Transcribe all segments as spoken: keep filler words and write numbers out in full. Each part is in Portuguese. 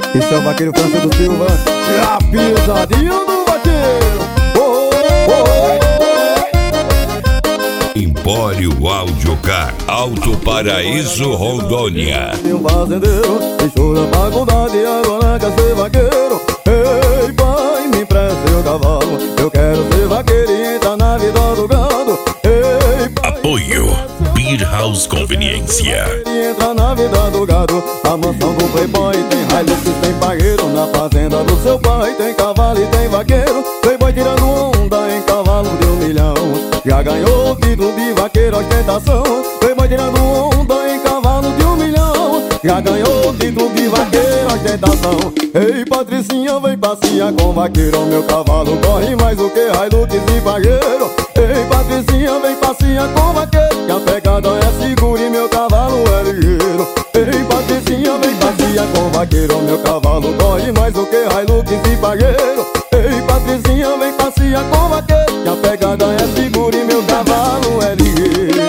Esse é o vaqueiro França do Silva, a pisadinha do vaqueiro. Oh, oh, oh. Empório Audiocar, Alto Paraíso, Rondônia. Um fazendeiro deixou da faculdade e agora quer ser vaqueiro. Ei pai, me empresta seu cavalo, eu quero ser vaqueiro e entrar na vida do gado. Ei pai, apoio Beer House Conveniência. Entra na vida do gado, a mansão do playboy tem Hilux, tem pagueiro. Na fazenda do seu pai tem cavalo e tem vaqueiro. Playboy tirando onda em cavalo de um milhão, já ganhou o título de vaqueiro ostentação. Playboy tirando onda em cavalo de um milhão, já ganhou o título de vaqueiro ostentação. Ei Patricinha, vem passear com vaqueiro, meu cavalo corre mais do que Hilux e pagueiro. Ei Patricinha, vem passear com vaqueiro, que a pegada é segura e meu cavalo é ligeiro. Ei Patricinha, vem passear com vaqueiro, meu cavalo corre mais do que Hilux e pagueiro. Ei Patricinha, vem passear com vaqueiro, que a pegada é segura e meu cavalo é ligeiro.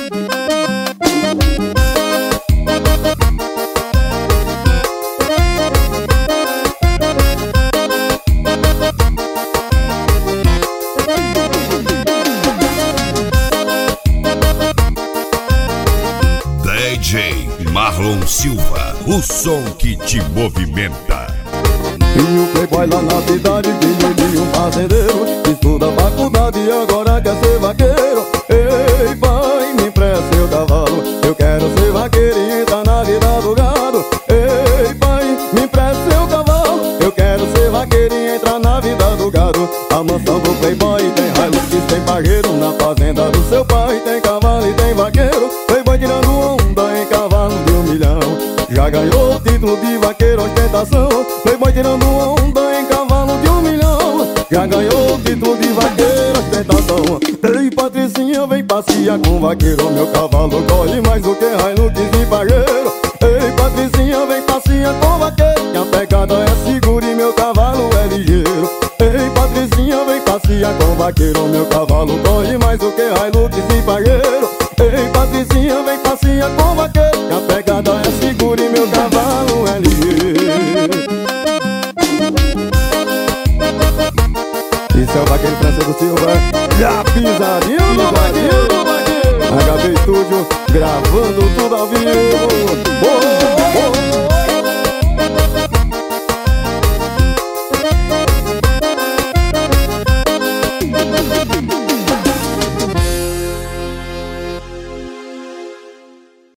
D J Marlon Silva, o som que te movimenta. E o playboy lá na cidade, filho de um fazendeiro, estuda faculdade e agora quer ser vaqueiro. Ei pai, me empresta seu cavalo, eu quero ser vaqueiro e entrar na vida do gado. Ei pai, me empresta seu cavalo, eu quero ser vaqueiro e entrar na vida do gado. A mansão do playboy tem Hilux, tem pagueiro. Na fazenda do seu pai tem cavalo e tem vaqueiro. Playboy tirando onda em cavalo de um milhão, já ganhou o título de vaqueiro ostentação. Playboy tirando onda em cavalo de um milhão, já ganhou o título de vaqueiro ostentação. Ei Patricinha, vem passear com vaqueiro, meu cavalo corre mais do que Hilux e pagueiro. Ei Patricinha, vem passear com vaqueiro, que a pegada é segura e meu cavalo é ligeiro. Ei Patricinha, vem passear com vaqueiro, meu cavalo corre mais do que Hilux e pagueiro. Ei Patricinha, vem passear com vaqueiro, que a pegada é segura e meu cavalo é ligeiro. Esse é o vaqueiro França do Silva, e a pisadinha do vaqueiro. H B Studio, gravando tudo ao vivo. Oh!